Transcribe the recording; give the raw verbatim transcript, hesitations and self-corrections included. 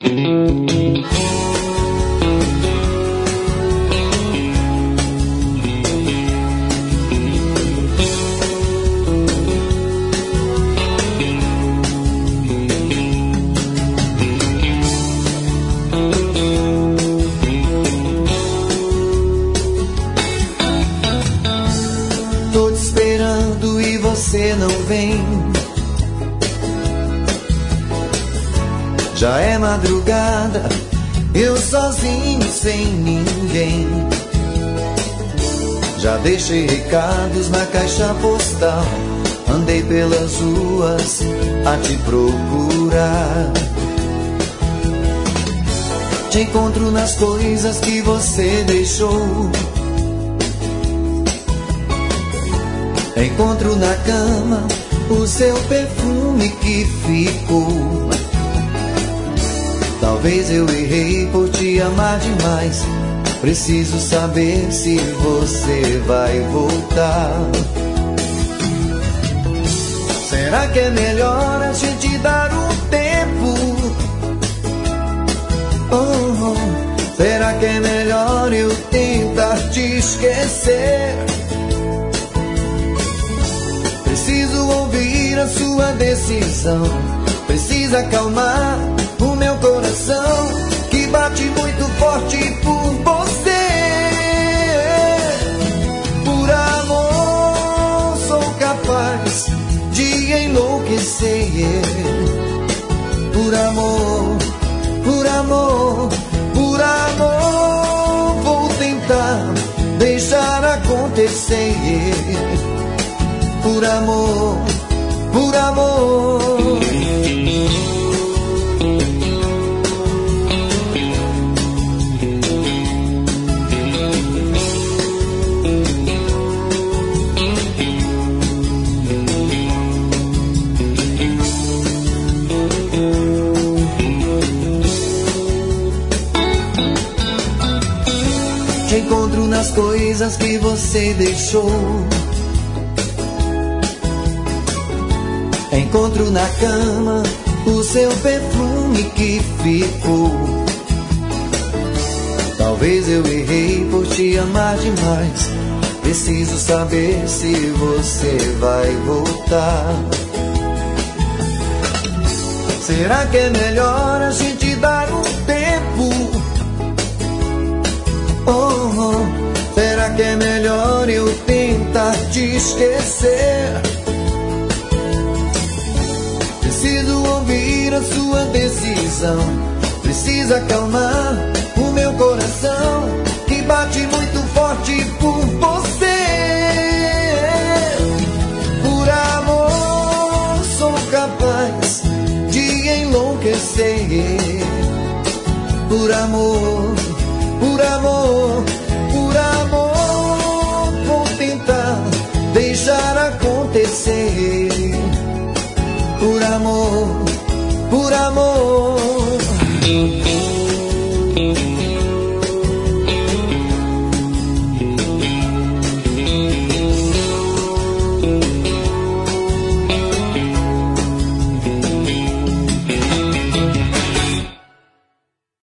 Você não vem, já é madrugada, eu sozinho sem ninguém. Já deixei recados na caixa postal, andei pelas ruas a te procurar. Te encontro nas coisas que você deixou, encontro na cama o seu perfume que ficou. Talvez eu errei por te amar demais, preciso saber se você vai voltar. Será que é melhor a gente dar um tempo? Oh, oh. Será que é melhor eu tentar te esquecer? Preciso ouvir a sua decisão, precisa acalmar o meu coração que bate muito forte por você. Por amor sou capaz de enlouquecer. Por amor, por amor, por amor vou tentar deixar acontecer. Por amor, por amor. Te encontro nas coisas que você deixou, encontro na cama o seu perfume que ficou. Talvez eu errei por te amar demais, preciso saber se você vai voltar. Será que é melhor a gente dar um tempo? Oh, oh. Será que é melhor eu tentar te esquecer? Preciso ouvir a sua decisão, precisa acalmar o meu coração que bate muito forte por você. Por amor sou capaz de enlouquecer. Por amor, por amor, por amor vou tentar deixar acontecer. Por amor, por amor.